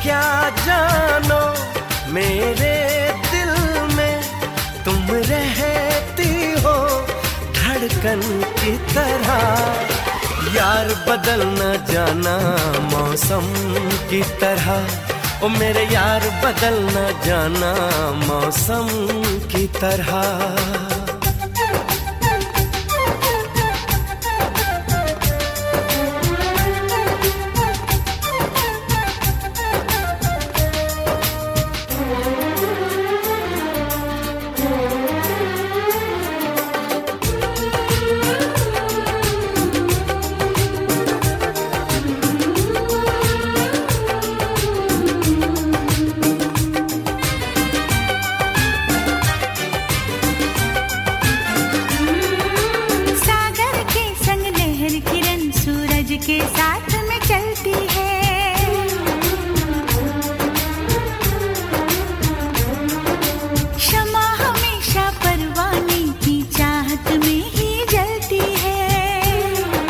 क्या जानो मेरे दिल में तुम रहती हो धड़कन की तरह। यार बदल न जाना मौसम की तरह, ओ मेरे यार बदल न जाना मौसम की तरह। के साथ में चलती है, शमा हमेशा परवाने की चाहत में ही जलती है।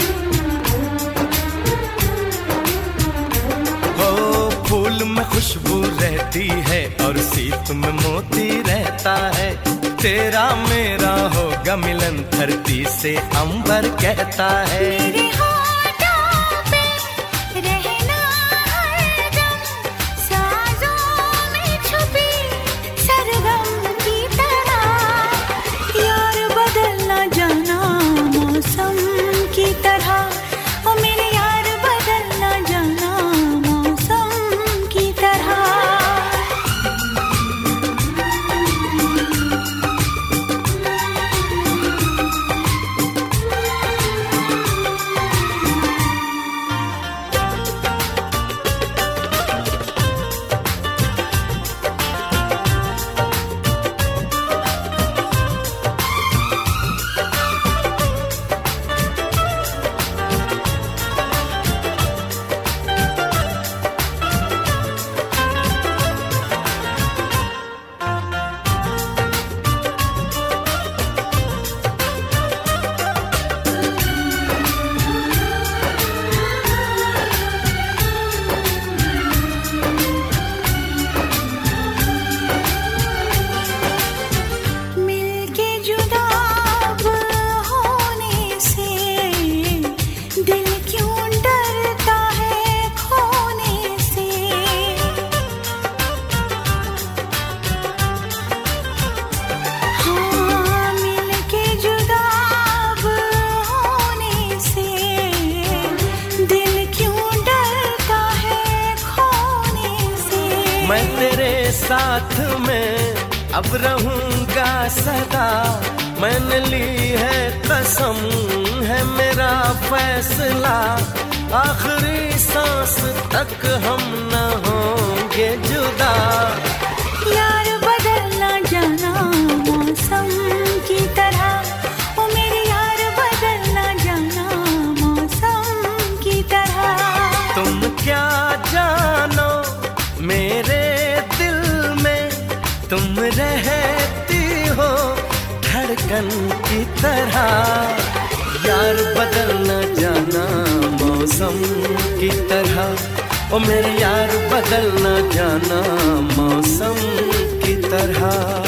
हो फूल में खुशबू रहती है और सीत में मोती रहता है। तेरा मेरा होगा मिलन धरती से अंबर कहता है। मैं तेरे साथ में अब रहूंगा सदा। मैंने ली है कसम है मेरा फैसला। आखिरी सांस तक हम न होंगे जुदा। यार बदल ना जाना मौसम की तरह, ओ मेरे यार बदल ना जाना मौसम की तरह। तुम क्या जानो मेरे दिल में तुम रहती हो धड़कन की तरह। यार बदल न जाना मौसम की तरह, ओ मेरे यार बदल न जाना मौसम की तरह।